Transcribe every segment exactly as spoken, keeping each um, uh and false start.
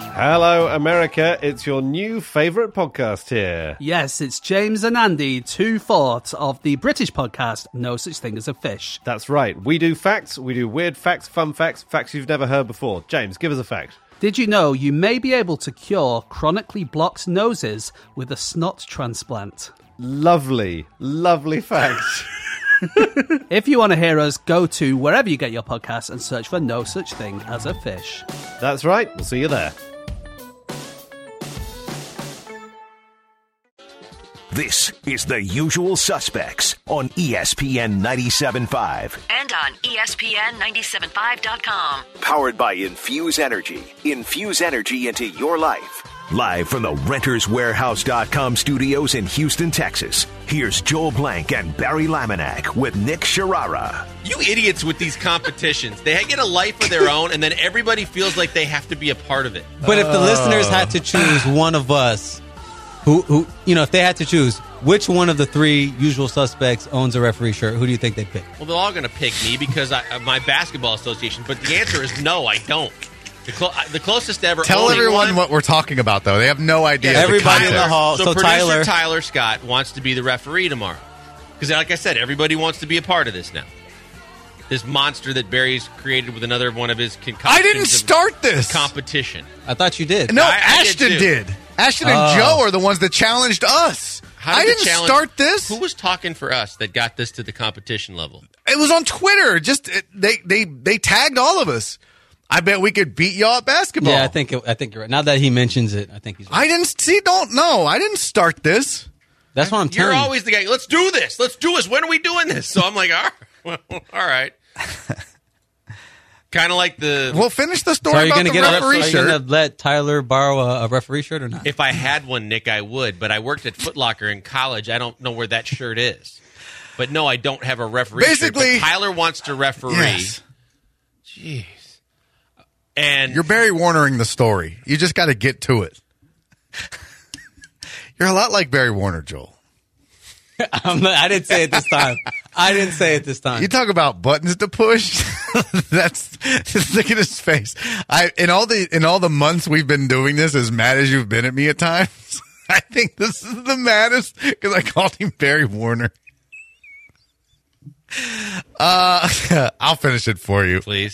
Hello, America. It's your new favourite podcast here. Yes, it's James and Andy, two-fourths of the British podcast No Such Thing as a Fish. That's right. We do facts, we do weird facts, fun facts, facts you've never heard before. James, give us a fact. Did you know you may be able to cure chronically blocked noses with a snot transplant? Lovely, lovely fact. If you want to hear us, go to wherever you get your podcasts and search for No Such Thing as a Fish. That's right. We'll see you there. This is The Usual Suspects on E S P N ninety-seven point five. And on E S P N ninety-seven point five dot com. Powered by Infuse Energy. Infuse energy into your life. Live from the Renters Warehouse dot com studios in Houston, Texas. Here's Joel Blank and Barry Laminack with Nick Sharara. You idiots with these competitions. They get a life of their own, and then everybody feels like they have to be a part of it. But if the listeners had to choose one of us, who, who, you know, if they had to choose, which one of the three usual suspects owns a referee shirt, who do you think they'd pick? Well, they're all going to pick me because I, of my basketball association, but the answer is no, I don't. The, clo- the closest ever. Tell everyone one, what we're talking about, though. They have no idea. Yeah, everybody in the hall. So, So producer Tyler, Tyler Scott wants to be the referee tomorrow because, like I said, everybody wants to be a part of this now. This monster that Barry's created with another one of his concoctions. I didn't start this competition. I thought you did. No, I- I Ashton did, did, too. Ashton and Oh. Joe are the ones that challenged us. How did I the didn't challenge- start this. Who was talking for us that got this to the competition level? It was on Twitter. Just it, they they they tagged all of us. I bet we could beat y'all at basketball. Yeah, I think it, I think you're right. Now that he mentions it, I think he's right. I didn't see. Don't know. I didn't start this. That's what I'm You're telling you. always the guy. Let's do this. Let's do this. When are we doing this? So I'm like, all right. Well, all right. Kind of like the. We'll finish the story So are you about going to the get a referee Are you shirt. going to let Tyler borrow a, a referee shirt or not? If I had one, Nick, I would. But I worked at Foot Locker in college. I don't know where that shirt is. But no, I don't have a referee Basically- shirt. But Tyler wants to referee. Yes. Jeez. And You're Barry Warnering the story. You just got to get to it. You're a lot like Barry Warner, Joel. I'm not, I didn't say it this time. I didn't say it this time. You talk about buttons to push. That's just look at his face. I in all the in all the months we've been doing this, as mad as you've been at me at times, I think this is the maddest because I called him Barry Warner. Uh, I'll finish it for you. please.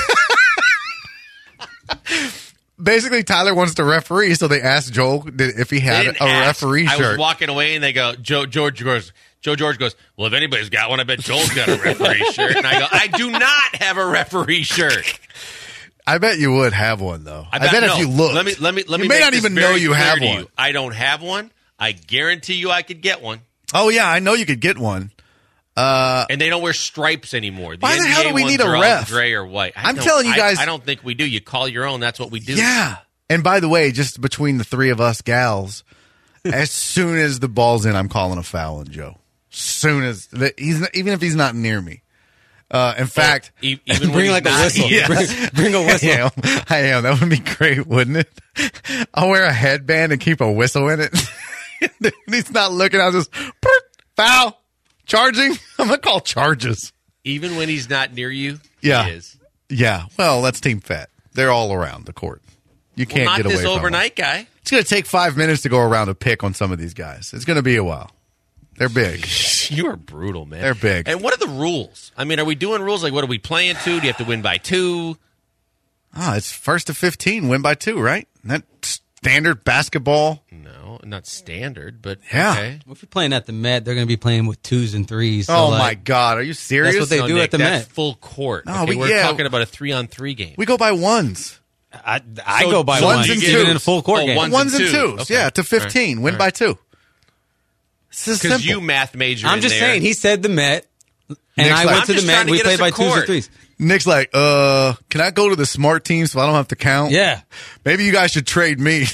Basically, Tyler wants to referee, so they asked Joel if he They had didn't a ask. referee I shirt. was walking away, and they go, Joe George goes, Joe George goes, well, if anybody's got one, I bet Joel's got a referee shirt. And I go, I do not have a referee shirt. I bet you would have one though. I bet, no. if you look, let me let me let you me. may make not this even very know you clear have to one. you. I don't have one. I guarantee you, I could get one. Oh yeah, I know you could get one. Uh, And they don't wear stripes anymore. The Why the N B A hell do we ones need a are all ref? Gray or white. I I'm don't- telling you I- guys- I don't think we do. You call your own. That's what we do. yeah. And by the way, just between the three of us gals, as soon as the ball's in, I'm calling a foul on Joe. Soon as the, he's not, even if he's not near me. Uh, in fact, E- even when Bring he's like a not, whistle. he is. Bring, bring a whistle. I am. I am. That would be great, wouldn't it? I'll wear a headband and keep a whistle in it. He's not looking. I'll just foul, charging. I'm gonna call charges. Even when he's not near you, Yeah. he is. Yeah. Well, that's Team Fat. They're all around the court. You Well, can't not get away this from them. overnight guy. It's going to take five minutes to go around a pick on some of these guys. It's going to be a while. They're big. You are brutal, man. They're big. And what are the rules? I mean, are we doing rules like what are we playing to? Do you have to win by two? Ah, it's first to fifteen, win by two, right? Isn't that standard basketball? No, not standard, but Yeah. okay. If you're playing at the Met, they're going to be playing with twos and threes. So oh like, my God, are you serious? That's what they No, do Nick, at the that's Met. full court. No, okay, we- we're yeah. talking about a three-on-three game. We go by ones, I, I So go by ones ones, and even twos. in a full court Oh, game. ones ones and and twos. twos. Okay. Yeah, to fifteen, All right. win All by right. two. This is Because simple. you math major. I'm in just there. saying, he said the Met, and Nick's I like- went I'm to the just Met, trying and to we get played us by a twos or court. threes. Nick's like, uh, can I go to the smart team so I don't have to count? Yeah. Maybe you guys should trade me.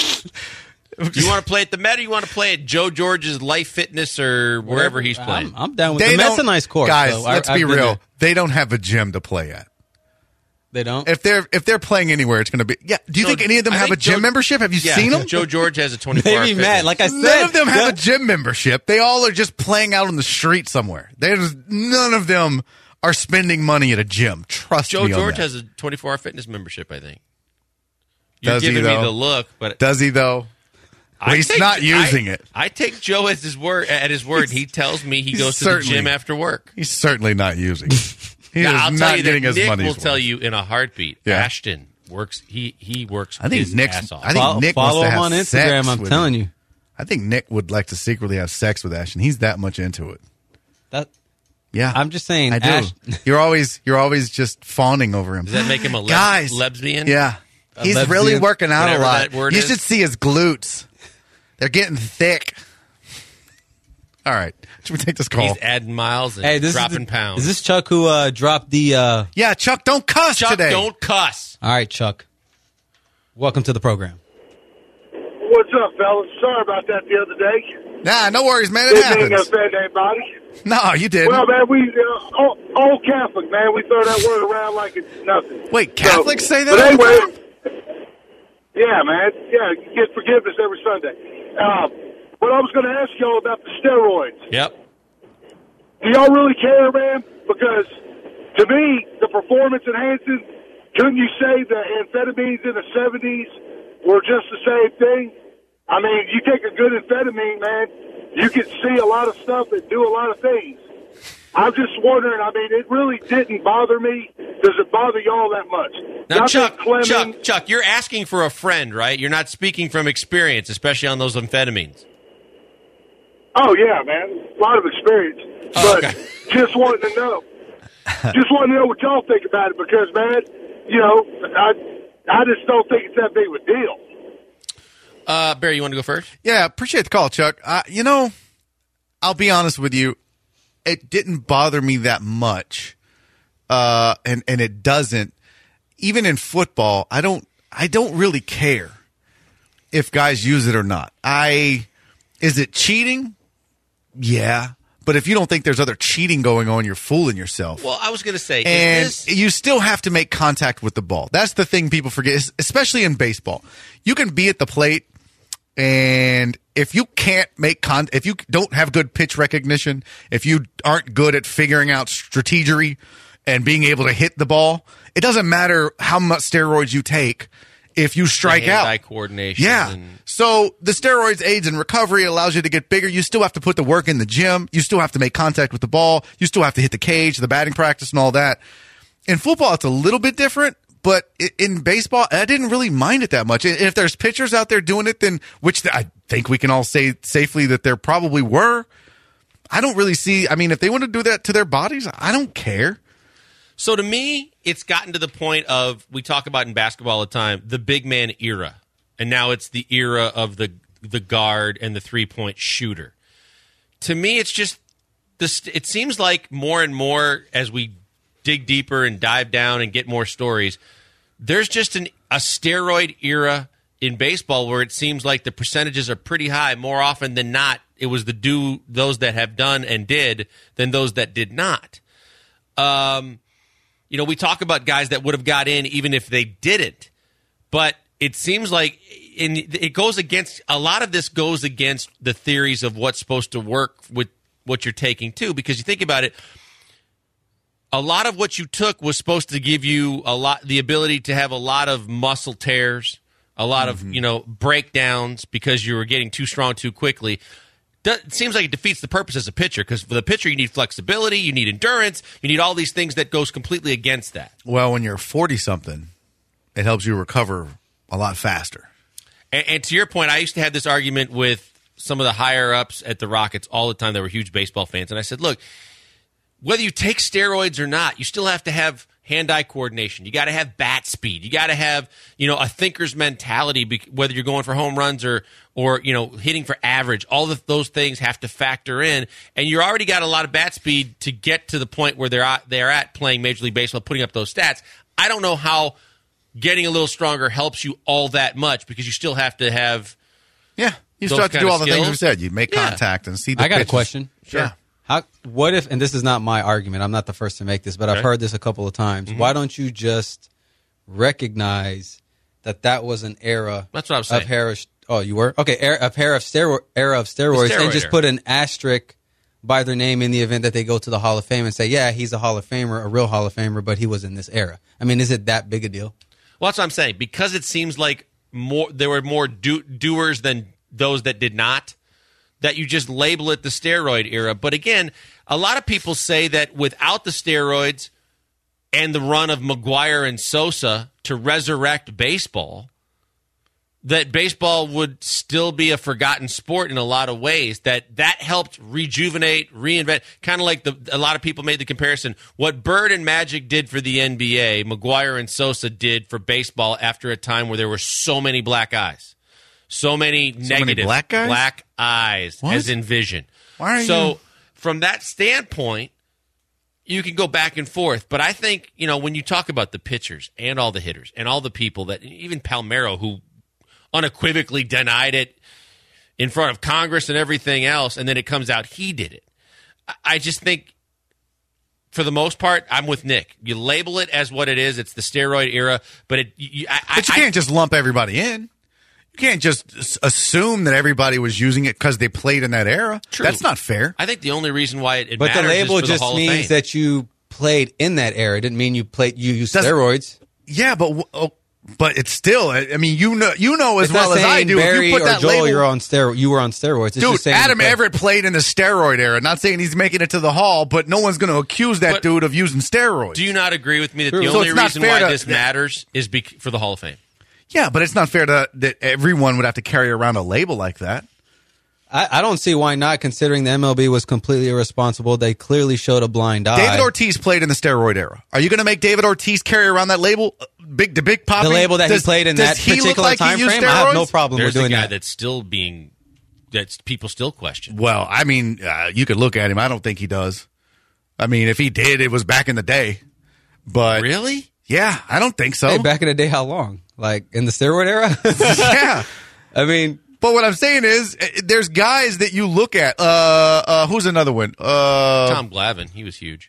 You want to play at the Met, or you want to play at Joe George's Life Fitness or wherever he's playing? I'm, I'm down with They the Met's don't- a nice court. Guys, so I- let's I've be been real. there. They don't have a gym to play at. They don't? If they're if they're playing anywhere, it's going to be. Yeah. Do you So, think any of them I have a think gym Joe- membership? Have you yeah, seen them? Joe George has a twenty-four hour Maybe Matt, like I said. None of them have yeah. a gym membership. They all are just playing out on the street somewhere. There's none of them are spending money at a gym. Trust Joe me on George that. has a twenty-four hour fitness membership, I think. You're Does he, giving me though? the look, but Does he, though? I He's take- not using I, it. I take Joe as his word at his word. He tells me he he's goes to the certainly- gym after work. He's certainly not using it. He Now, is I'll not tell you getting that his Nick money's will tell worth. you in a heartbeat. Yeah. Ashton works. He he works. I think his Nick's. ass off. I think Follow, Nick follow wants to him have on sex Instagram. I'm with telling him. you. I think Nick would like to secretly have sex with Ashton. He's that much into it. That Yeah, I'm just saying. I do. Ash- you're always you're always just fawning over him. Does that make him a leb- Guys, lesbian? Yeah, he's lesbian, really working out a whatever lot. that word You is. should see his glutes. They're getting thick. All right, should we take this call? He's adding miles and hey, this dropping is the, pounds. Is this Chuck who uh, dropped the? Uh... Yeah, Chuck, don't cuss Chuck? today. Don't cuss. All right, Chuck. Welcome to the program. What's up, fellas? Sorry about that the other day. Nah, no worries, man. It Didn't mean to happens. offend anybody. No, you didn't. Well, man, we uh, all, all Catholic, man. We throw that word around like it's nothing. Wait, Catholics say that But all the anyway, yeah, man. Yeah, you get forgiveness every Sunday. Uh, what I was going to ask y'all about the steroids. Yep. Do y'all really care, man? Because to me, the performance enhancing, couldn't you say the amphetamines in the seventies were just the same thing? I mean, you take a good amphetamine, man, you can see a lot of stuff and do a lot of things. I'm just wondering, I mean, it really didn't bother me. Does it bother y'all that much? Now, Not Chuck, that Clemens- Chuck, Chuck, you're asking for a friend, right? You're not speaking from experience, especially on those amphetamines. Oh, yeah, man. A lot of experience. Oh, But okay. just wanting to know. Just wanting to know what y'all think about it because, man, you know, I I just don't think it's that big of a deal. Uh, Barry, you want to go first? Yeah, appreciate the call, Chuck. Uh, you know, I'll be honest with you. It didn't bother me that much, uh, and and it doesn't. Even in football, I don't. I don't really care if guys use it or not. I is it cheating? Yeah, but if you don't think there's other cheating going on, you're fooling yourself. Well, I was going to say, And is this, you still have to make contact with the ball. That's the thing people forget, especially in baseball. You can be at the plate, and if you can't make con, if you don't have good pitch recognition, if you aren't good at figuring out strategery and being able to hit the ball, it doesn't matter how much steroids you take. If you strike out, hand-eye coordination. yeah. And, So the steroids aids in recovery. It allows you to get bigger. You still have to put the work in the gym. You still have to make contact with the ball. You still have to hit the cage, the batting practice, and all that. In football, it's a little bit different, but i- in baseball, I didn't really mind it that much. And if there's pitchers out there doing it, then which I think we can all say safely that there probably were. I don't really see. I mean, if they want to do that to their bodies, I don't care. So to me, it's gotten to the point of, we talk about in basketball all the time, the big man era. And now it's the era of the the guard and the three-point shooter. To me, it's just, this. It seems like more and more as we dig deeper and dive down and get more stories, there's just an, a steroid era in baseball where it seems like the percentages are pretty high. More often than not, it was the do those that have done and did than those that did not. Um, you know, we talk about guys that would have got in even if they didn't, but it seems like in, it goes against, a lot of this goes against the theories of what's supposed to work with what you're taking too, because you think about it, a lot of what you took was supposed to give you a lot, the ability to have a lot of muscle tears, a lot Mm-hmm. of, you know, breakdowns because you were getting too strong too quickly. It seems like it defeats the purpose as a pitcher, because for the pitcher, you need flexibility, you need endurance, you need all these things that goes completely against that. Well, when you're forty-something, it helps you recover a lot faster. And, and to your point, I used to have this argument with some of the higher-ups at the Rockets all the time that were huge baseball fans, and I said, look, whether you take steroids or not, you still have to have hand-eye coordination. You got to have bat speed. You got to have, you know, a thinker's mentality, bec- whether you're going for home runs or, or you know, hitting for average. All of those things have to factor in. And you already got a lot of bat speed to get to the point where they're at, they're at playing Major League Baseball, putting up those stats. I don't know how getting a little stronger helps you all that much, because you still have to have Yeah, you those still have to kind do of all the things skills. we said. You make Yeah. contact and see the I got pitches. a question. Sure. How? What if? And this is not my argument. I'm not the first to make this, but I've Okay. heard this a couple of times. Mm-hmm. Why don't you just recognize that that was an era? That's what I was Of saying. hair. Oh, you were okay. Era, a pair of steroid era of steroids, steroid and just era. put an asterisk by their name in the event that they go to the Hall of Fame and say, "Yeah, he's a Hall of Famer, a real Hall of Famer, but he was in this era." I mean, is it that big a deal? Well, that's what I'm saying. Because it seems like more there were more do, doers than those that did not, that you just label it the steroid era. But again, a lot of people say that without the steroids and the run of McGwire and Sosa to resurrect baseball, that baseball would still be a forgotten sport in a lot of ways, that that helped rejuvenate, reinvent, kind of like the, a lot of people made the comparison. What Bird and Magic did for the N B A, McGwire and Sosa did for baseball after a time where there were so many black eyes. So many so negative many black guys? Black eyes, what? as in vision. Why are so you... from that standpoint, you can go back and forth. But I think, you know, when you talk about the pitchers and all the hitters and all the people that, even Palmeiro, who unequivocally denied it in front of Congress and everything else, and then it comes out he did it. I just think, for the most part, I'm with Nick. You label it as what it is. It's the steroid era, but it. You, I, but you I, can't just lump everybody in. You can't just assume that everybody was using it because they played in that era. True. That's not fair. I think the only reason why it, it but matters the label is for just the Hall means of Fame. that you played in that era. It didn't mean you played. You used Does- steroids. Yeah, but oh, but it's still. I mean, you know, you know as It's well not as I saying do. Barry if you put or that Joel, label, you're on steroid. You were on steroids. It's dude. just saying Adam you played- Everett played in the steroid era. Not saying he's making it to the Hall, but no one's going to accuse that But dude of using steroids. Do you not agree with me that True. the So only it's not reason fair why to- this matters is bec- for the Hall of Fame? Yeah, but it's not fair to, that everyone would have to carry around a label like that. I, I don't see why not, considering the M L B was completely irresponsible. They clearly showed a blind eye. David Ortiz played in the steroid era. Are you going to make David Ortiz carry around that label? Big, the big poppy? The label that does, he played in does that he look particular like he time used frame, I have no steroids? problem There's with a doing guy that. that's still being that people still question. Well, I mean, uh, you could look at him. I don't think he does. I mean, if he did, it was back in the day. But Really? yeah, I don't think so. Hey, back in the day, how long? Like in the steroid era? yeah. I mean, But what I'm saying is, uh, there's guys that you look at. Uh, uh, who's another one? Uh, Tom Glavine, he was huge.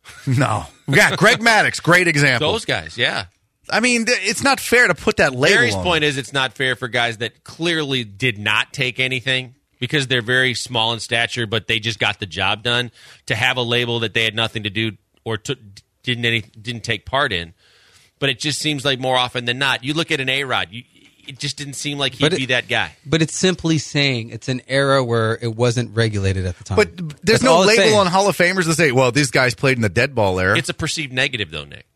No. Yeah, Greg Maddux, great example. Those guys, yeah. I mean, th- it's not fair to put that label Barry's on point is it's not fair for guys that clearly did not take anything because they're very small in stature, but they just got the job done, to have a label that they had nothing to do or took, didn't any, didn't take part in. But it just seems like more often than not, you look at an A-Rod, you, it just didn't seem like he'd But it- be that guy. but it's simply saying it's an era where it wasn't regulated at the time. But there's That's no all it's label saying. on Hall of Famers to say, well, these guys played in the dead ball era. It's a perceived negative, though, Nick.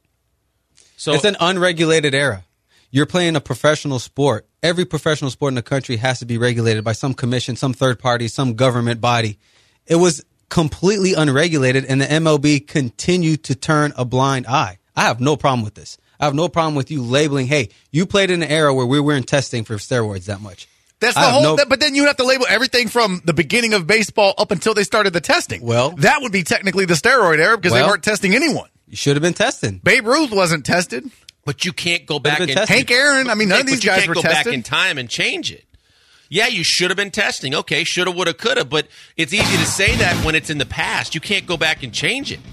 So It's an unregulated era. You're playing a professional sport. Every professional sport in the country has to be regulated by some commission, some third party, some government body. It was completely unregulated, and the M L B continued to turn a blind eye. I have no problem with this. I have no problem with you labeling, hey, you played in an era where we weren't testing for steroids that much. That's I the have whole. no- that- but then you have to label everything from the beginning of baseball up until they started the testing. Well- that would be technically the steroid era because they Well- weren't testing anyone. You should have been testing. Babe Ruth wasn't tested. But you can't go back been and tested. Hank Aaron. I mean, none of Nick, these but you guys can't were go tested. back in time and change it. Yeah, you should have been testing. Okay, shoulda, woulda, coulda. But it's easy to say that when it's in the past. You can't go back and change it.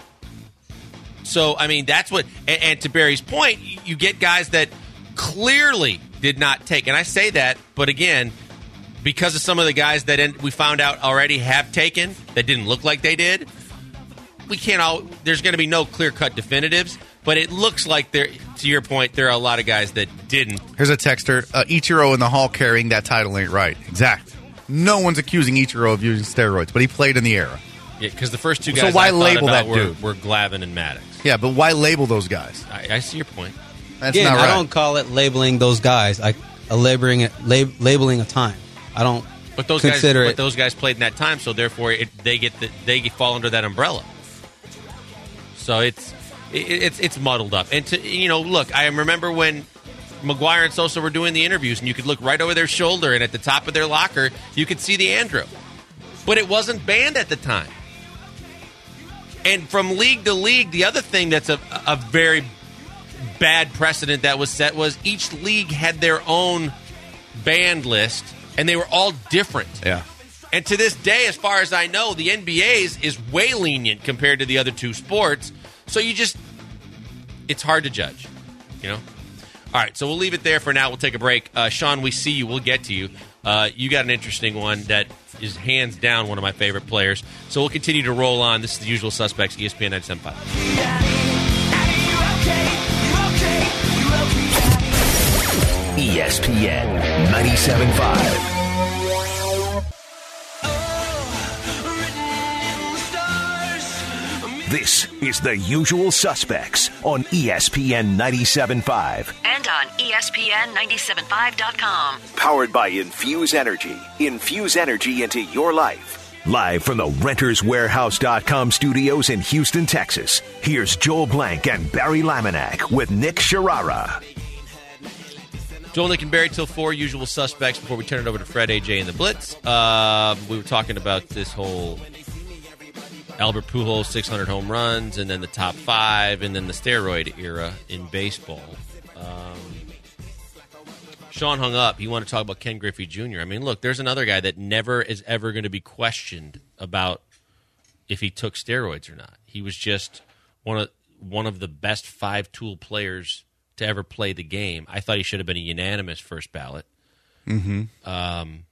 So, I mean, that's what. And, and to Barry's point, you get guys that clearly did not take. And I say that, but again, because of some of the guys that en- we found out already have taken that didn't look like they did, we can't all. There's going to be no clear cut definitives. But it looks like there. To your point, there are a lot of guys that didn't. Here's a texter. Uh, Ichiro in the Hall carrying that title ain't right. Exact. No one's accusing Ichiro of using steroids, but he played in the era. Yeah, because the first two So guys why I thought label about that were, dude? were Glavine and Maddox. Yeah, but why label those guys? I, I see your point. That's Again, not right. I don't call it labeling those guys. I a labeling it, lab, labeling a time. I don't But those guys, consider but it. those guys played in that time, so therefore it, they get the, they get, fall under that umbrella. So it's it, it's it's muddled up. And to, you know, look, I remember when McGwire and Sosa were doing the interviews, and you could look right over their shoulder, and at the top of their locker, you could see the Andro. But it wasn't banned at the time. And from league to league, the other thing that's a, a very bad precedent that was set was each league had their own banned list, and they were all different. Yeah. And to this day, as far as I know, the N B A's is way lenient compared to the other two sports. So you just, it's hard to judge, you know? All right, so we'll leave it there for now. We'll take a break. Uh, Sean, we see you. We'll get to you. Uh, you got an interesting one that is hands down one of my favorite players. So we'll continue to roll on. This is The Usual Suspects, E S P N ninety-seven point five. E E S P N ninety-seven point five. This is The Usual Suspects on E S P N ninety-seven point five. And on E S P N ninety-seven point five dot com. Powered by Infuse Energy. Infuse energy into your life. Live from the Renters Warehouse dot com studios in Houston, Texas. Here's Joel Blank and Barry Laminack with Nick Sharara. Joel, Nick, and Barry till four, Usual Suspects. Before we turn it over to Fred, A J, and the Blitz, uh, we were talking about this whole Albert Pujols six hundred home runs, and then the top five, and then the steroid era in baseball. Um, Sean hung up. He wanted to talk about Ken Griffey Junior I mean, look, there's another guy that never is ever going to be questioned about if he took steroids or not. He was just one of one of the best five-tool players to ever play the game. I thought he should have been a unanimous first ballot. Mm-hmm. Um,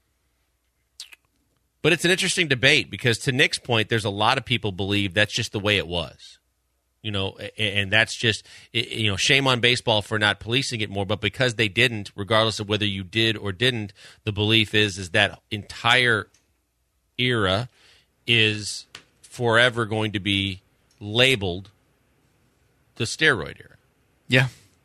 but it's an interesting debate because, to Nick's point, there's a lot of people believe that's just the way it was. You know, and that's just, you know, shame on baseball for not policing it more. But because they didn't, regardless of whether you did or didn't, the belief is is that entire era is forever going to be labeled the steroid era. Yeah.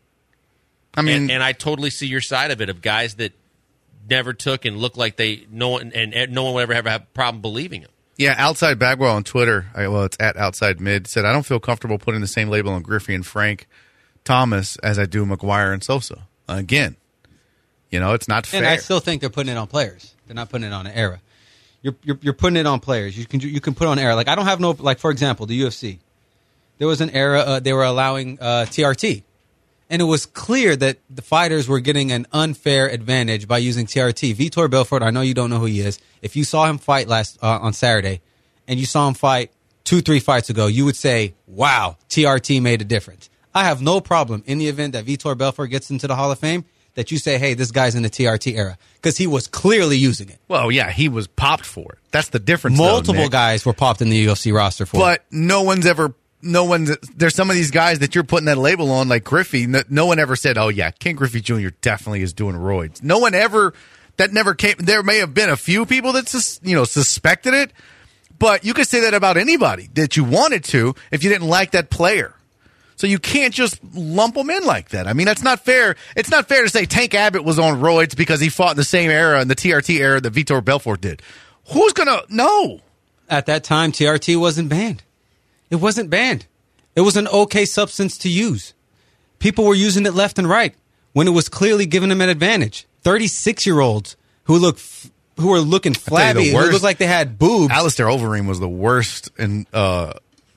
I mean, and, and I totally see your side of it, of guys that never took and look like they no one and, and no one would ever have a problem believing them. Yeah, Outside Bagwell on Twitter, I, well, it's at Outside Mid, said, I don't feel comfortable putting the same label on Griffey and Frank Thomas as I do McGuire and Sosa. Again, you know, it's not fair. And I still think they're putting it on players. They're not putting it on an era. You're, you're you're putting it on players. You can you can put on era. Like I don't have no like for example, the U F C. There was an era uh, they were allowing uh, T R T. And it was clear that the fighters were getting an unfair advantage by using T R T. Vitor Belfort, I know you don't know who he is. If you saw him fight last uh, on Saturday, and you saw him fight two, three fights ago, you would say, wow, T R T made a difference. I have no problem in the event that Vitor Belfort gets into the Hall of Fame that you say, hey, this guy's in the T R T era. Because he was clearly using it. Well, yeah, he was popped for it. That's the difference, Multiple though, Nick. guys were popped in the U F C roster for But it. no one's ever... No one's there's some of these guys that you're putting that label on, like Griffey. No, no one ever said, "Oh yeah, Ken Griffey Junior definitely is doing roids." No one ever that never came. There may have been a few people that sus, you know suspected it, but you could say that about anybody that you wanted to if you didn't like that player. So you can't just lump them in like that. I mean, that's not fair. It's not fair to say Tank Abbott was on roids because he fought in the same era in the T R T era that Vitor Belfort did. Who's gonna know? At that time, T R T wasn't banned. It wasn't banned. It was an okay substance to use. People were using it left and right when it was clearly giving them an advantage. thirty-six-year-olds who look f- who were looking flabby, who looked like they had boobs. Alistair Overeem was the worst in, uh,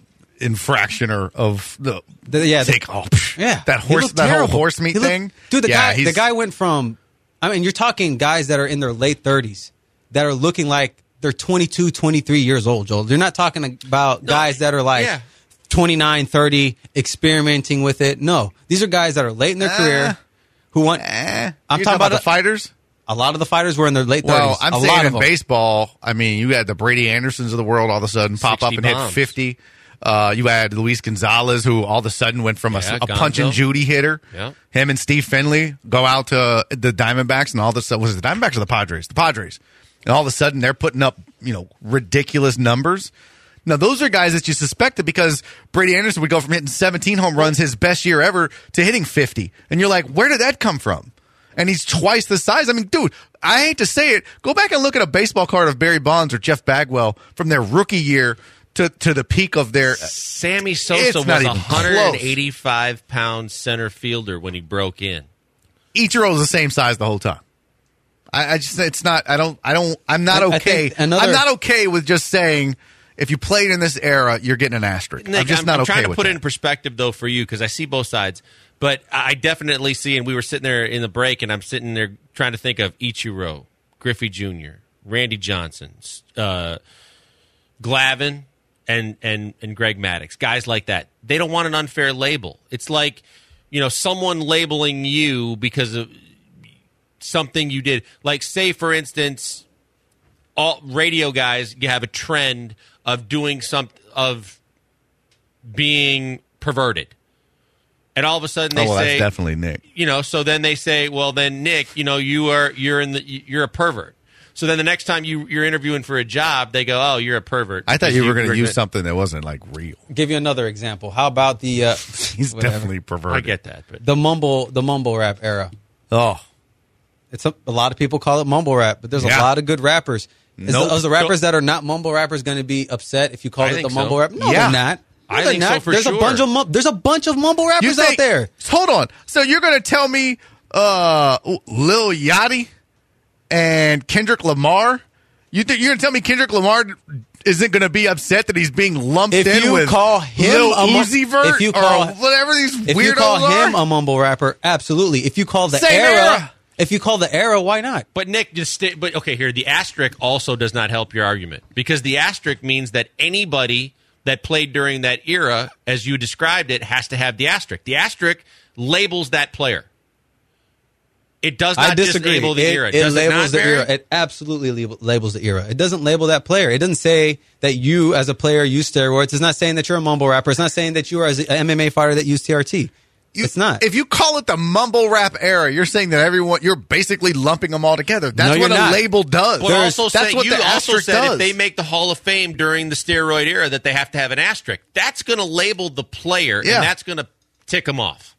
infractioner of the, the yeah, take the, oh, psh, yeah, that horse that terrible. whole horse meat looked, thing. Dude, the yeah, guy the guy went from I mean, you're talking guys that are in their late thirties that are looking like they're twenty-two, twenty-three years old, Joel. You're not talking about no, guys that are like yeah. twenty-nine, thirty, experimenting with it. No. These are guys that are late in their uh, career who want... Uh, I'm talking, talking about, about the fighters? A lot of the fighters were in their late well, thirties. I'm a saying lot in of them. baseball, I mean, you had the Brady Andersons of the world all of a sudden pop up and bombs. hit fifty. Uh, you had Luis Gonzalez, who all of a sudden went from yeah, a, a punch and Judy hitter. Yeah. Him and Steve Finley go out to the Diamondbacks and all this stuff. Was it the Diamondbacks or the Padres? The Padres. And all of a sudden, they're putting up, you know, ridiculous numbers. Now, those are guys that you suspected because Brady Anderson would go from hitting seventeen home runs, his best year ever, to hitting fifty. And you're like, where did that come from? And he's twice the size. I mean, dude, I hate to say it. Go back and look at a baseball card of Barry Bonds or Jeff Bagwell from their rookie year to, to the peak of their... Sammy Sosa was a one hundred eighty-five pound center fielder when he broke in. Ichiro was the same size the whole time. I, I just, it's not, I don't, I don't, I'm not okay. Another, I'm not okay with just saying, if you played in this era, you're getting an asterisk. Nick, I'm just I'm, not I'm okay trying to with put that. it in perspective, though, for you, because I see both sides. But I definitely see, and we were sitting there in the break, and I'm sitting there trying to think of Ichiro, Griffey Junior, Randy Johnson, uh, Glavine, and, and, and Greg Maddux, guys like that. They don't want an unfair label. It's like, you know, someone labeling you because of something you did. Like, say, for instance, all radio guys, you have a trend of doing some, of being perverted. And all of a sudden Oh, they well, say, that's definitely Nick. you know, so then they say, well, then Nick, you know, you are you're in the you're a pervert. So then the next time you you're interviewing for a job, they go, oh, you're a pervert. I thought Because you were going to were use gonna- something that wasn't like real. Give you another example. How about the uh, He's whatever. definitely perverted. I get that, but the mumble the mumble rap era? Oh, It's a, a lot of people call it mumble rap, but there's Yeah. a lot of good rappers. Is, Nope. the, is the rappers that are not mumble rappers going to be upset if you call I it think the so. mumble rap? No, Yeah. they're not. No, I they're think so not. for there's sure. a bunch of mum- there's a bunch of mumble you rappers think, out there. Hold on. So you're going to tell me uh, Lil Yachty and Kendrick Lamar? You think you're going to tell me Kendrick Lamar isn't going to be upset that he's being lumped If in you with call him Lil a mu- Uzi Vert if you call- or whatever these If weirdos you call are? him a mumble rapper, absolutely. If you call the Same era, era. if you call the era, why not? But Nick, just stay, but okay, here the asterisk also does not help your argument because the asterisk means that anybody that played during that era, as you described it, has to have the asterisk. The asterisk labels that player. It does I not just disagree. label the it, era. It Does it labels not, the Barry? era. It absolutely label, labels the era. It doesn't label that player. It doesn't say that you, as a player, use steroids. It's not saying that you're a mumble rapper. It's not saying that you are as an M M A fighter that used T R T. You- it's not. If you call it the mumble rap era, you're saying that everyone, you're basically lumping them all together. That's No, what you're a not. label does. But There's- also that's say, what you the also asterisk said does. if they make the Hall of Fame during the steroid era that they have to have an asterisk. That's going to label the player, Yeah. and that's going to tick them off.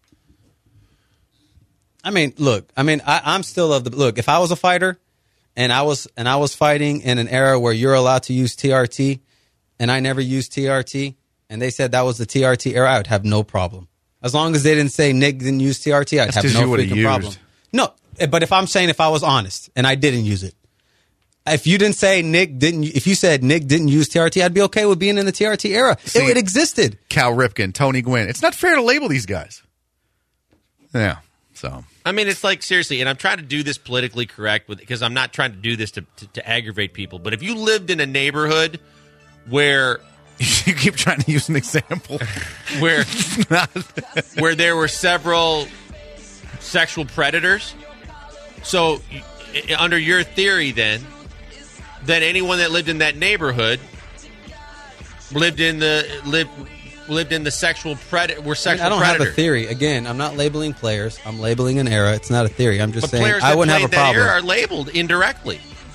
I mean, look. I mean, I, I'm still of the look. If I was a fighter, and I was and I was fighting in an era where you're allowed to use T R T, and I never used T R T, and they said that was the T R T era, I would have no problem. As long as they didn't say Nick didn't use T R T, I'd That's have 'cause no you would've freaking used. problem. No, but if I'm saying if I was honest and I didn't use it, if you didn't say Nick didn't, if you said Nick didn't use T R T, I'd be okay with being in the T R T era. See- it, it existed. Cal Ripken, Tony Gwynn. It's not fair to label these guys. Yeah. So I mean, it's like seriously, and I'm trying to do this politically correct with because I'm not trying to do this to, to, to aggravate people. But if you lived in a neighborhood where you keep trying to use an example. where where there were several sexual predators, so i- under your theory, then then anyone that lived in that neighborhood lived in the lived lived in the sexual predator were I, sexual mean, I don't predators. have a theory. Again, I'm not labeling players. I'm labeling an era. It's not a theory. I'm just But saying players I that wouldn't played have a that problem. era are labeled indirectly.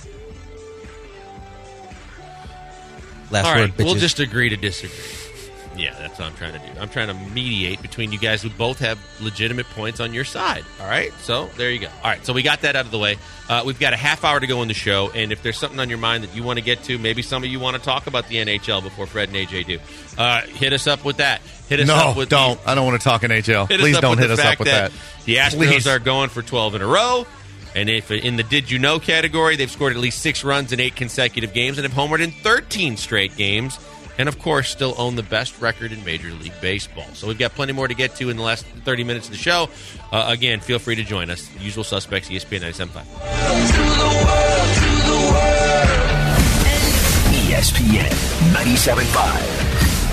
Last All word, right, bitches. we'll just agree to disagree. Yeah, that's what I'm trying to do. I'm trying to mediate between you guys who both have legitimate points on your side. All right, so there you go. All right, so we got that out of the way. Uh, we've got a half hour to go in the show, and if there's something on your mind that you want to get to, maybe some of you want to talk about the N H L before Fred and A J do. Uh, hit us up with that. Hit us No, up with don't. I don't want to talk N H L. Hit Please us up don't with hit the us fact up with that. that. The Astros Please. are going for twelve in a row. And if in the Did You Know category, they've scored at least six runs in eight consecutive games and have homered in thirteen straight games. And, of course, still own the best record in Major League Baseball. So we've got plenty more to get to in the last thirty minutes of the show. Uh, again, feel free to join us. Usual suspects, E S P N ninety-seven point five. E S P N ninety-seven point five.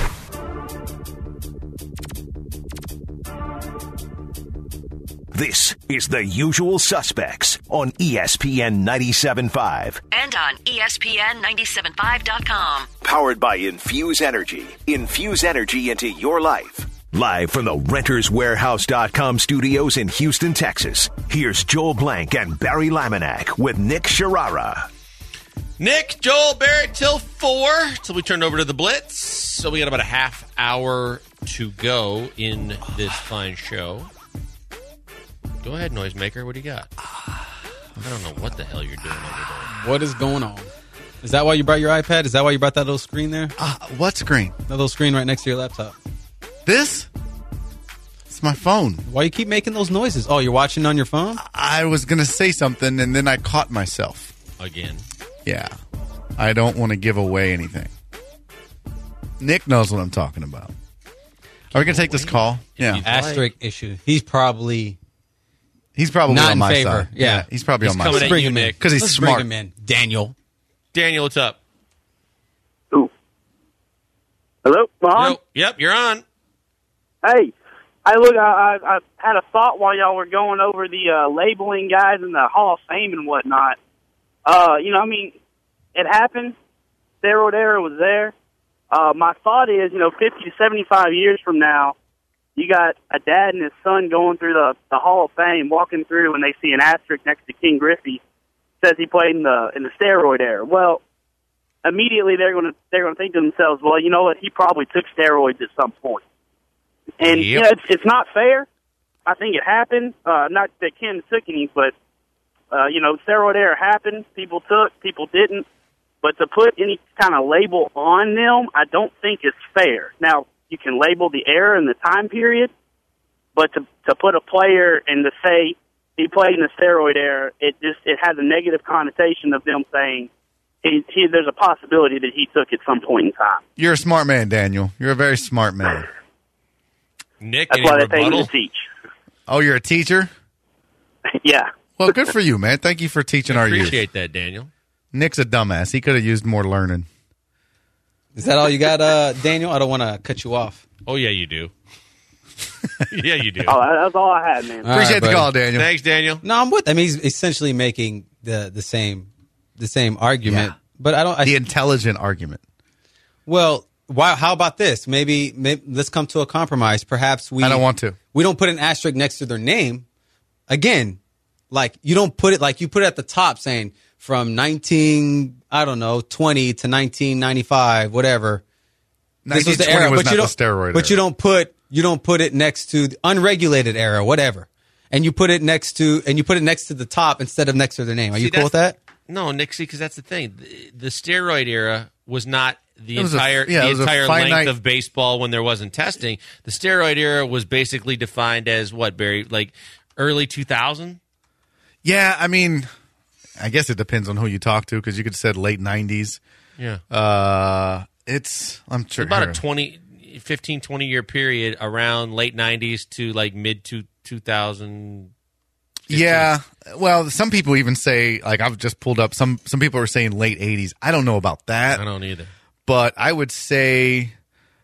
This is The Usual Suspects on E S P N ninety-seven point five. And on E S P N ninety-seven point five dot com. Powered by Infuse Energy. Infuse energy into your life. Live from the Renters Warehouse dot com studios in Houston, Texas. Here's Joel Blank and Barry Laminack with Nick Sharara. Nick, Joel, Barrett, till four, till we turn over to the Blitz. So we got about a half hour to go in this fine show. Go ahead, noisemaker. What do you got? I don't know what the hell you're doing over there. What is going on? Is that why you brought your iPad? Is that why you brought that little screen there? Uh, what screen? That little screen right next to your laptop. This? It's my phone. Why you keep making those noises? Oh, you're watching on your phone? I was going to say something, and then I caught myself. Again. Yeah. I don't want to give away anything. Nick knows what I'm talking about. Are we going to take this call? Yeah. you- Asterisk issue. He's probably He's probably not on in my favor. side. Yeah. He's probably He's on my coming side. at bring you, him in. Nick. 'Cause he's Let's smart. Bring him in. Daniel. Daniel, what's up? Ooh. Hello, Ron? Yo, yep, you're on. Hey, I look. I, I, I had a thought while y'all were going over the uh, labeling guys in the Hall of Fame and whatnot. Uh, you know, I mean, it happened. Steroid era was there. Uh, my thought is, you know, fifty to seventy-five years from now, you got a dad and his son going through the, the Hall of Fame, walking through, and they see an asterisk next to King Griffey, says he played in the in the steroid era. Well, immediately they're going to they're going to think to themselves, well, you know what? He probably took steroids at some point, and Yep. you know it's it's not fair. I think it happened. Uh, not that Ken took any, but uh, you know, steroid era happened. People took, people didn't. But to put any kind of label on them, I don't think it's fair. Now, you can label the era and the time period, but to to put a player and to say he played in the steroid era, it just it has a negative connotation of them saying he, he, there's a possibility that he took at some point in time. You're a smart man, Daniel. You're a very smart man. Nick, That's any why they pay me rebuttal? to teach. Oh, you're a teacher? Yeah. Well, good for you, man. Thank you for teaching our youth. Appreciate that, Daniel. Nick's a dumbass. He could have used more learning. Is that all you got, uh, Daniel? I don't want to cut you off. Oh, yeah, you do. yeah, you do. Oh, that's all I had, man. All Appreciate right, the buddy. call, Daniel. Thanks, Daniel. No, I'm with. I mean, he's essentially making the the same the same argument, Yeah. but I don't. I, The intelligent argument. well, why? How about this? Maybe, maybe let's come to a compromise. Perhaps we. I don't want to. We don't put an asterisk next to their name. Again, like you don't put it like you put it at the top, saying from nineteen, I don't know, twenty to nineteen ninety-five, whatever. This was the era, was but not you the don't. steroid but you era. don't put you don't put it next to the unregulated era, whatever. And you put it next to and you put it next to the top instead of next to their name. Are See, you cool with that? No, Nick, see, because that's the thing. The, the steroid era was not the It was a- entire yeah, it the was a entire finite- length of baseball when there wasn't testing. The steroid era was basically defined as what, Barry? Like early two thousand? Yeah, I mean, I guess it depends on who you talk to because you could have said late nineties. Yeah. Uh, it's, I'm sure. About a twenty, fifteen, twenty year period around late nineties to like mid to two thousand. Yeah. Well, some people even say, like, I've just pulled up, some, some people are saying late eighties. I don't know about that. I don't either. But I would say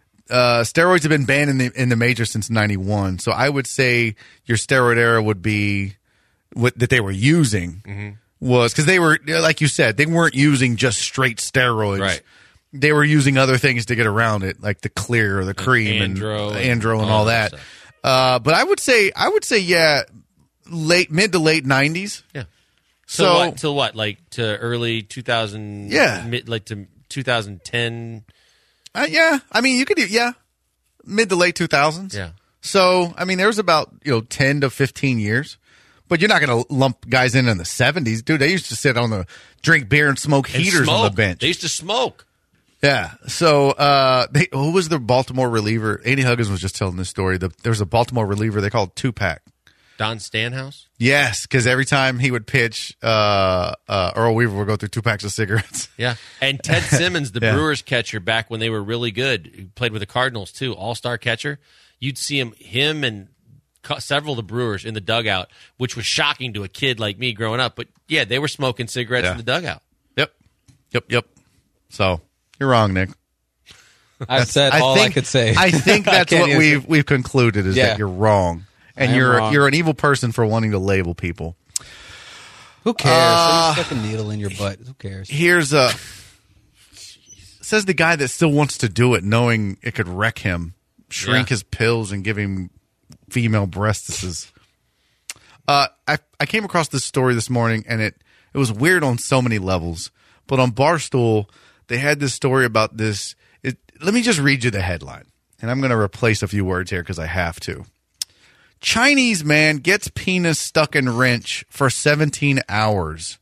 uh, steroids have been banned in the in the major since ninety-one. So I would say your steroid era would be what that they were using Mm-hmm. was because they were, like you said, they weren't using just straight steroids. Right. They were using other things to get around it, like the clear or the cream Andro and and Andro and all all that that. stuff. Uh, but I would say, I would say, yeah, late mid to late nineties. Yeah. So So what? Till what? Like to early two thousand? Yeah. Mid, like to two thousand ten? Uh, yeah, I mean, you could, do- yeah, mid to late two thousands. Yeah. So, I mean, there was about, you know, ten to fifteen years. But you're not going to lump guys in in the seventies. Dude, they used to sit on the, drink beer and smoke And heaters on the smoke. bench. They used to smoke. Yeah. So, uh, they, who was the Baltimore reliever? Andy Huggins was just telling this story. The, there was a Baltimore reliever they called Tupac. Don Stanhouse? Yes, because every time he would pitch, uh, uh, Earl Weaver would go through two packs of cigarettes. Yeah. And Ted Simmons, the Yeah. Brewers catcher back when they were really good, he played with the Cardinals too, all-star catcher. You'd see him him and cu- several of the Brewers in the dugout, which was shocking to a kid like me growing up. But yeah, they were smoking cigarettes Yeah. in the dugout. Yep. Yep. Yep. So, you're wrong, Nick. I've said all think, I could say. I think I that's can't what even we've we've concluded is Yeah. that you're wrong, and I am you're wrong. you're an evil person for wanting to label people. Who cares? Uh, Stick a needle in your butt. Who cares? Here's a says the guy that still wants to do it, knowing it could wreck him, shrink Yeah. his pills, and give him female breastises. Uh, I I came across this story this morning, and it it was weird on so many levels. But on Barstool, they had this story about this. It, let me just read you the headline, and I'm going to replace a few words here because I have to. Chinese man gets penis stuck in wrench for seventeen hours.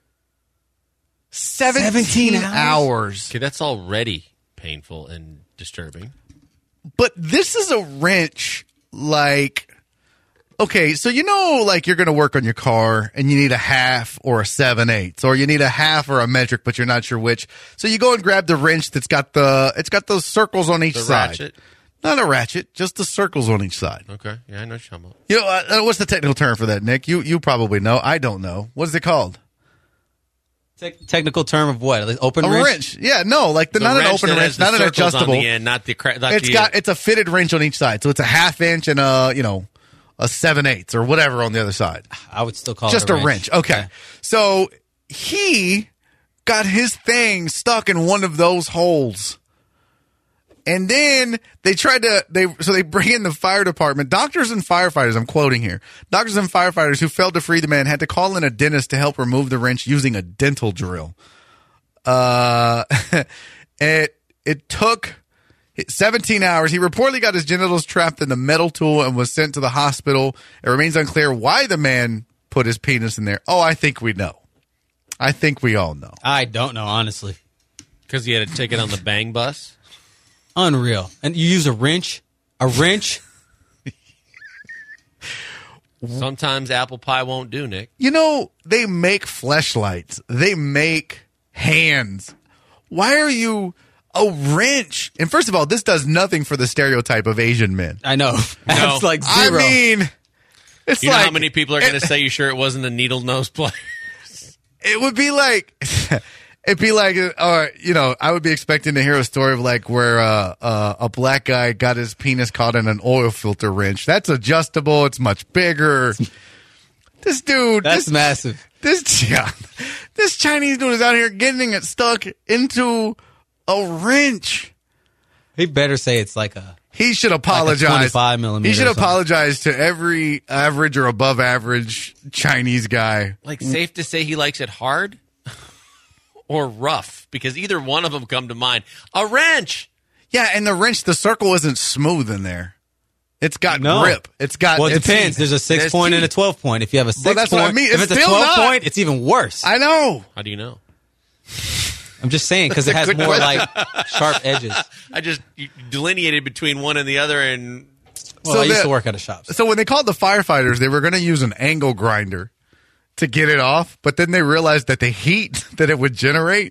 seventeen, seventeen hours. Okay, that's already painful and disturbing. But this is a wrench like, okay, so you know, like you're going to work on your car and you need a half or a seven eighths, or you need a half or a metric, but you're not sure which. So you go and grab the wrench that's got the, it's got those circles on each The side. ratchet. Not a ratchet, just the circles on each side. Okay. Yeah, I know what you're talking about. You know, uh, what's the technical term for that, Nick? You you probably know. I don't know. What is it called? Te- technical term of what? Like open A wrench? wrench. Yeah, no, like the, The not an wrench open that wrench, has the not an circles adjustable. on the end, not the cra- not It's the, got it's a fitted wrench on each side, so it's a half inch and a you know a seven eighths or whatever on the other side. I would still call Just it a wrench. Okay, Yeah. so he got his thing stuck in one of those holes, And then they tried to, they so they bring in the fire department. Doctors and firefighters, I'm quoting here. Doctors and firefighters who failed to free the man had to call in a dentist to help remove the wrench using a dental drill. Uh, it, it took seventeen hours. He reportedly got his genitals trapped in the metal tool and was sent to the hospital. It remains unclear why the man put his penis in there. Oh, I think we know. I think we all know. I don't know, honestly. Because he had to take it on the bang bus? Unreal. And you use a wrench? A wrench? Sometimes apple pie won't do, Nick. You know, they make fleshlights. They make hands. Why are you a wrench? And first of all, this does nothing for the stereotype of Asian men. I know. No. That's like zero. I mean, it's you like... know how many people are going to say you sure it wasn't a needle nose player? It would be like... It'd be like, uh, you know, I would be expecting to hear a story of like where uh, uh, a black guy got his penis caught in an oil filter wrench. That's adjustable. It's much bigger. This dude, that's this, massive. This yeah, this Chinese dude is out here getting it stuck into a wrench. He better say it's like a. He should apologize. Like a twenty-five millimeter. He should or something. apologize to every average or above average Chinese guy. Like, safe to say he likes it hard? Or rough, because either one of them come to mind. A wrench. Yeah, and the wrench, the circle isn't smooth in there. It's got No. grip. It's got. Well, it it's depends. teeth. There's a six There's point and a teeth. twelve point. If you have a six that's point, what I mean. if It's it's a still twelve not. point, it's even worse. I know. How do you know? I'm just saying because it That's has a good more question. like sharp edges. I just delineated between one and the other, and Well, So I used the- to work at a shop. So when they called the firefighters, they were going to use an angle grinder to get it off, but then they realized that the heat that it would generate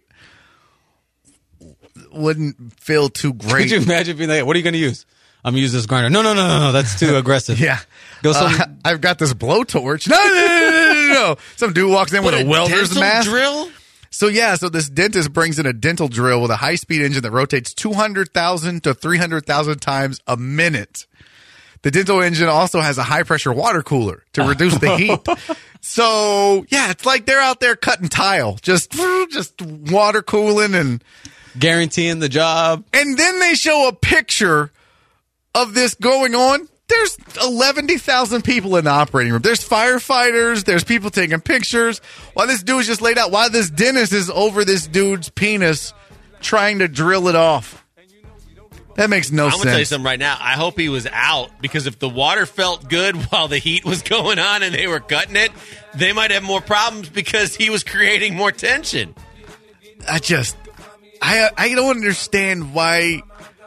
wouldn't feel too great. Could you imagine being like, what are you going to use? I'm going to use this grinder. No, no, no, no, no. That's too aggressive. Yeah. Go some. Uh, I've got this blowtorch. No, no, no, no, no, no, no. Some dude walks in with a, welder's dental mask. drill? So yeah, so this dentist brings in a dental drill with a high-speed engine that rotates two hundred thousand to three hundred thousand times a minute. The dental engine also has a high-pressure water cooler to reduce the heat. So yeah, it's like they're out there cutting tile, just just water cooling, and Guaranteeing the job. and then they show a picture of this going on. There's eleven thousand people in the operating room. There's firefighters. There's people taking pictures. While this dude's just laid out. While this dentist is over this dude's penis trying to drill it off. That makes no I'm sense. going to tell you something right now. I hope he was out, because if the water felt good while the heat was going on and they were cutting it, they might have more problems because he was creating more tension. I just, I I don't understand why.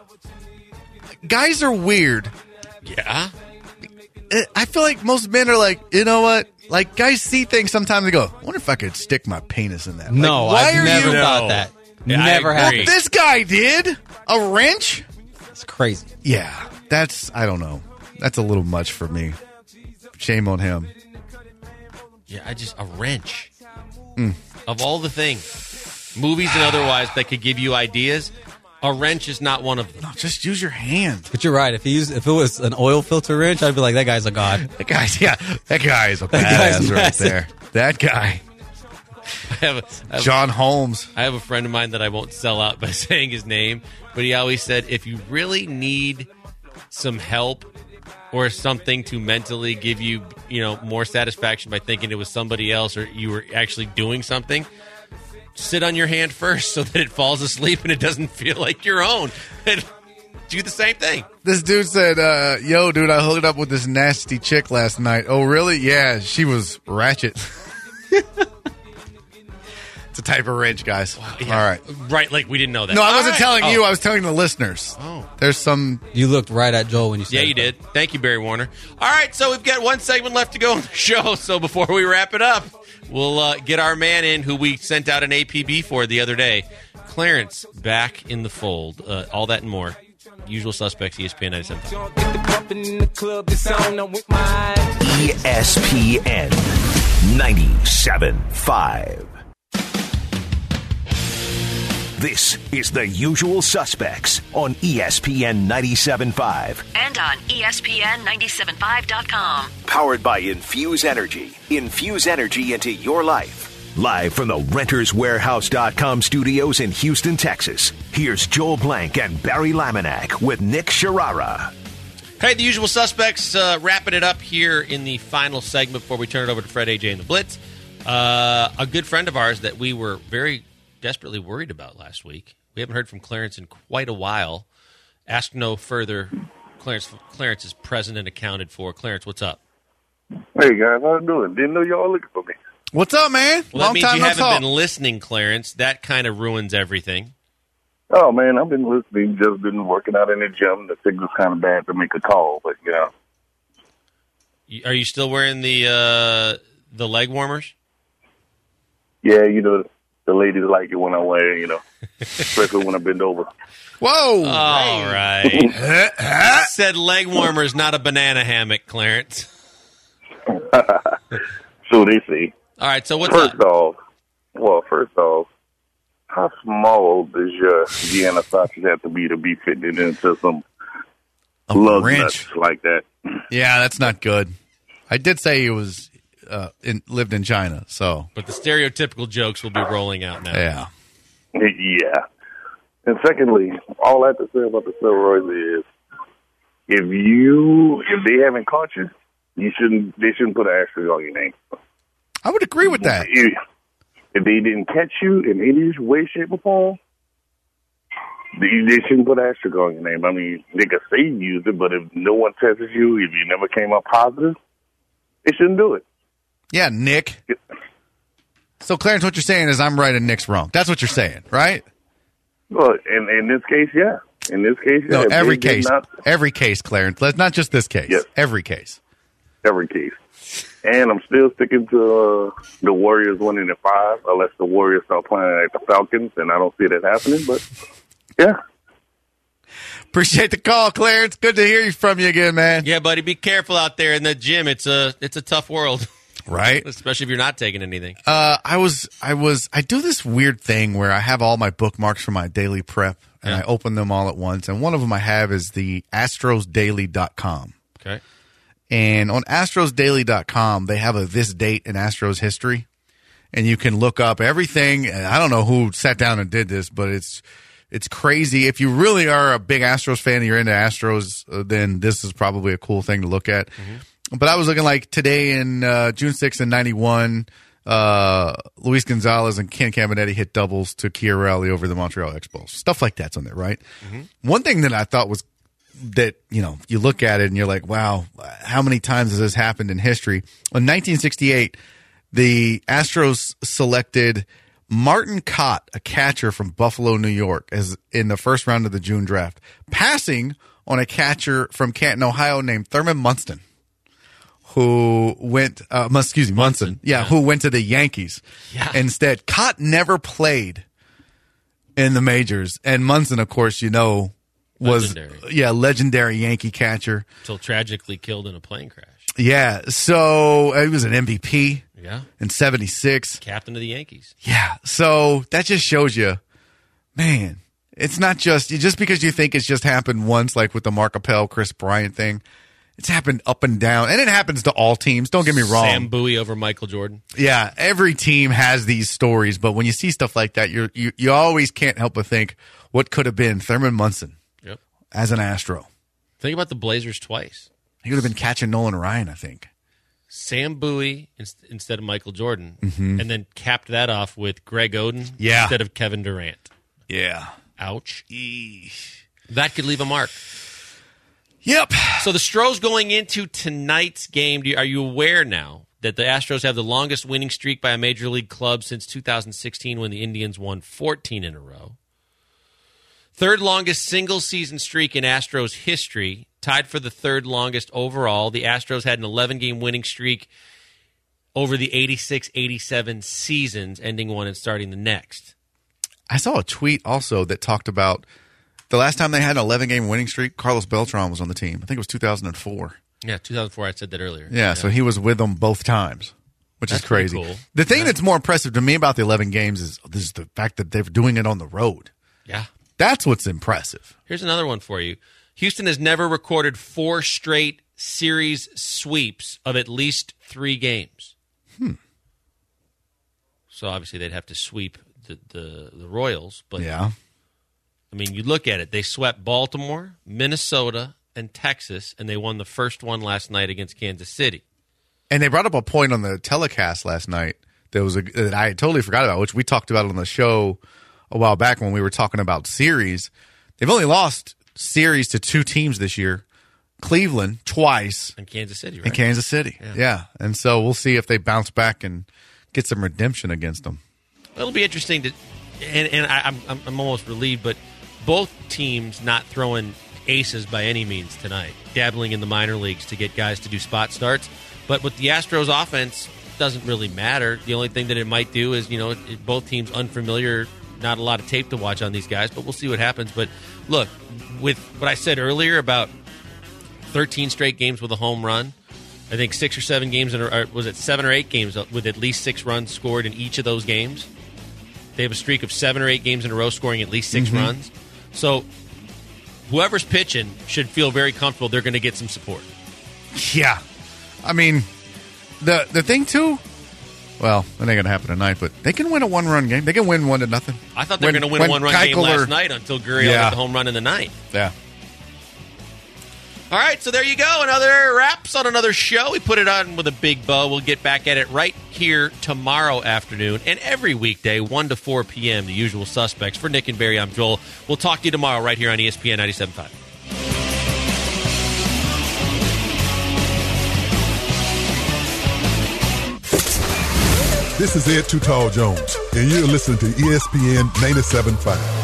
Guys are weird. Yeah. I feel like most men are like, you know what? Like, guys see things sometimes and go, I wonder if I could stick my penis in that. No, like, why I've are never you? thought No. that. Yeah, I Never agree. happened. This guy did a wrench. It's crazy. Yeah, that's, I don't know. That's a little much for me. Shame on him. Yeah, I just, a wrench. Of all the things, movies and otherwise, that could give you ideas, a wrench is not one of them. No, just use your hand. But you're right. If he used, if it was an oil filter wrench, I'd be like, that guy's a god. That guy's, yeah, that guy is a guy's badass right massive. there. That guy. I have, a, I, have, John Holmes. I have a friend of mine that I won't sell out by saying his name, but he always said, if you really need some help or something to mentally give you, you know, more satisfaction by thinking it was somebody else or you were actually doing something, sit on your hand first so that it falls asleep and it doesn't feel like your own. And do the same thing. This dude said, uh, yo, dude, I hooked up with this nasty chick last night. Oh, really? Yeah, she was ratchet. It's a type of wrench, guys. Yeah. All right. Right, like we didn't know that. No, I All wasn't right. telling Oh. you. I was telling the listeners. Oh. There's some... You looked right at Joel when you said Yeah, it. you did. Thank you, Barry Warner. All right, so we've got one segment left to go on the show. So before we wrap it up, we'll uh, get our man in who we sent out an A P B for the other day. Clarence back in the fold. Uh, all that and more. Usual Suspects, E S P N ninety-seven point five. E S P N ninety-seven point five. This is The Usual Suspects on E S P N ninety-seven point five. And on E S P N ninety-seven point five dot com. Powered by Infuse Energy. Infuse energy into your life. Live from the Renters Warehouse dot com studios in Houston, Texas, here's Joel Blank and Barry Laminack with Nick Sharara. Hey, the usual suspects, uh, wrapping it up here in the final segment before we turn it over to Fred, A J, and the Blitz. Uh, a good friend of ours that we were very desperately worried about last week. We haven't heard from Clarence in quite a while. Ask no further. Clarence, Clarence is present and accounted for. Clarence, what's up? Hey, guys. How you doing? Didn't know y'all looking for me. What's up, man? Well, Long that means time you no haven't talk. been listening, Clarence. That kind of ruins everything. Oh, man, I've been listening. Just been working out in the gym. The signal's kind of bad to make a call, but, you know. Are you still wearing the uh, the leg warmers? Yeah, you know, the ladies like it when I wear, you know, especially when I bend over. Whoa. All right. Said leg warmers, not a banana hammock, Clarence. So they say. All right, so what's first up? off, well, first off, how small does your Gianna sausage have to be to be fitting into some A lug wrench. nuts like that? Yeah, that's not good. I did say he was uh, in, lived in China, so But the stereotypical jokes will be rolling out now. yeah. Yeah. And secondly, all I have to say about the steroids is, if you if they haven't caught you, you shouldn't they shouldn't put an asterisk on your name. I would agree with that. If, if they didn't catch you in any way, shape, or form, they, they shouldn't put an asterisk on your name. I mean, they could say you used it, but if no one tested you, if you never came up positive, they shouldn't do it. Yeah, Nick. So, Clarence, what you're saying is I'm right and Nick's wrong. That's what you're saying, right? Well, in in this case, yeah. In this case, yeah. No, If every they did case. not- Every case, Clarence. Let's not just this case. Yes. Every case. every case. And I'm still sticking to uh, the Warriors winning at five, unless the Warriors start playing like the Falcons, and I don't see that happening. But yeah, Appreciate the call, Clarence. Good to hear from you again, man. Yeah, buddy, be careful out there in the gym. It's a it's a tough world, Right? especially if you're not taking anything. Uh, I was, I was, I do this weird thing where I have all my bookmarks for my daily prep, and Yeah. I open them all at once. And one of them I have is the astros daily dot com. Okay. And on astros daily dot com, they have a this date in Astros history, and you can look up everything. And I don't know who sat down and did this, but it's it's crazy. If you really are a big Astros fan and you're into Astros, uh, then this is probably a cool thing to look at. Mm-hmm. But I was looking like today in uh, June sixth in ninety-one, uh, Luis Gonzalez and Ken Caminiti hit doubles to Chiarelli over the Montreal Expos. Stuff like that's on there, right? Mm-hmm. One thing that I thought was that, you know, you look at it and you're like, wow, how many times has this happened in history? In nineteen sixty-eight, the Astros selected Martin Cott, a catcher from Buffalo, New York, as in the first round of the June draft, passing on a catcher from Canton, Ohio named Thurman Munson, who went, uh, excuse me, Munson, Munson yeah, yeah, who went to the Yankees yeah. instead. Cott never played in the majors, and Munson, of course, you know, was legendary. yeah legendary Yankee catcher until tragically killed in a plane crash. Yeah, so he was an M V P. Yeah, in seventy-six, captain of the Yankees. Yeah, so that just shows you, man, it's not just just because you think it's just happened once, like with the Mark Appel, Chris Bryant thing. It's happened up and down, and it happens to all teams. Don't get me wrong. Sam Bowie over Michael Jordan. Yeah, every team has these stories, but when you see stuff like that, you're, you you always can't help but think, what could have been Thurman Munson? Yep. As an Astro. Think about the Blazers twice. He would have been catching Nolan Ryan, I think. Sam Bowie in- instead of Michael Jordan, mm-hmm. and then capped that off with Greg Oden yeah. instead of Kevin Durant. Yeah. Ouch. Eesh. That could leave a mark. Yep. So the Stros going into tonight's game, do you, are you aware now that the Astros have the longest winning streak by a major league club since two thousand sixteen when the Indians won fourteen in a row? Third longest single season streak in Astros history, tied for the third longest overall. The Astros had an eleven-game winning streak over the eighty-six eighty-seven seasons, ending one and starting the next. I saw a tweet also that talked about the last time they had an eleven-game winning streak, Carlos Beltran was on the team. I think it was two thousand four. Yeah, two thousand four, I said that earlier. Yeah, yeah. So he was with them both times, which that's is crazy. Cool. The thing yeah. that's more impressive to me about the eleven games is, is the fact that they're doing it on the road. Yeah. That's what's impressive. Here's another one for you. Houston has never recorded four straight series sweeps of at least three games. Hmm. so obviously they'd have to sweep the, the, the Royals. But yeah. I mean, you look at it. They swept Baltimore, Minnesota, and Texas, and they won the first one last night against Kansas City. And they brought up a point on the telecast last night that was a, that I totally forgot about, which we talked about on the show a while back when we were talking about series. They've only lost series to two teams this year, Cleveland twice. And Kansas City, right? And Kansas City, yeah. yeah. And so we'll see if they bounce back and get some redemption against them. It'll be interesting to, and, and I, I'm, I'm almost relieved, but both teams not throwing aces by any means tonight, dabbling in the minor leagues to get guys to do spot starts. But with the Astros offense, doesn't really matter. The only thing that it might do is, you know, it, both teams unfamiliar, not a lot of tape to watch on these guys, but we'll see what happens. But look, with what I said earlier about thirteen straight games with a home run, I think six or seven games, in a, or was it seven or eight games with at least six runs scored in each of those games? They have a streak of seven or eight games in a row scoring at least six mm-hmm. runs. So whoever's pitching should feel very comfortable they're going to get some support. Yeah. I mean, the the thing, too, well, it ain't going to happen tonight, but they can win a one-run game. They can win one to nothing. I thought they were going to win a one-run game last night until Gurriel yeah. got the home run in the ninth. Yeah. All right, so there you go. Another wraps on another show. We put it on with a big bow. We'll get back at it right here tomorrow afternoon and every weekday, one to four p.m., the usual suspects. For Nick and Barry, I'm Joel. We'll talk to you tomorrow right here on E S P N ninety-seven point five. This is Ed Too Tall Jones, and you're listening to E S P N ninety-seven point five.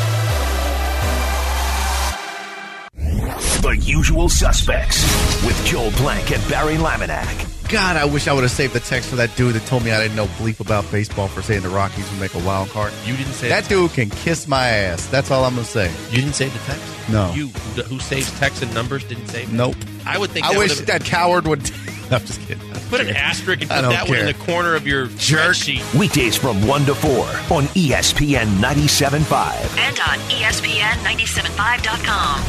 The Usual Suspects with Joel Blank and Barry Laminack. God, I wish I would have saved the text for that dude that told me I didn't know bleep about baseball for saying the Rockies would make a wild card. You didn't say that. Dude can kiss my ass. That's all I'm going to say. You didn't save the text? No. You, who saves text and numbers, didn't save it? Nope. I would think I that wish that coward would... I'm just kidding. Put an asterisk and put that care. one in the corner of your jerk sheet. Weekdays from one to four on E S P N ninety-seven point five. And on E S P N ninety-seven point five dot com.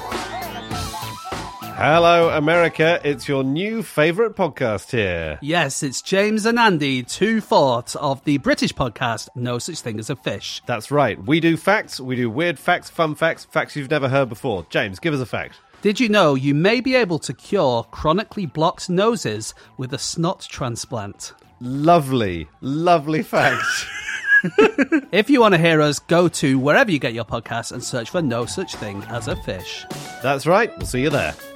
Hello, America. It's your new favourite podcast here. Yes, it's James and Andy, two-fourths of the British podcast No Such Thing as a Fish. That's right. We do facts, we do weird facts, fun facts, facts you've never heard before. James, give us a fact. Did you know you may be able to cure chronically blocked noses with a snot transplant? Lovely, lovely fact. If you want to hear us, go to wherever you get your podcasts and search for No Such Thing as a Fish. That's right. We'll see you there.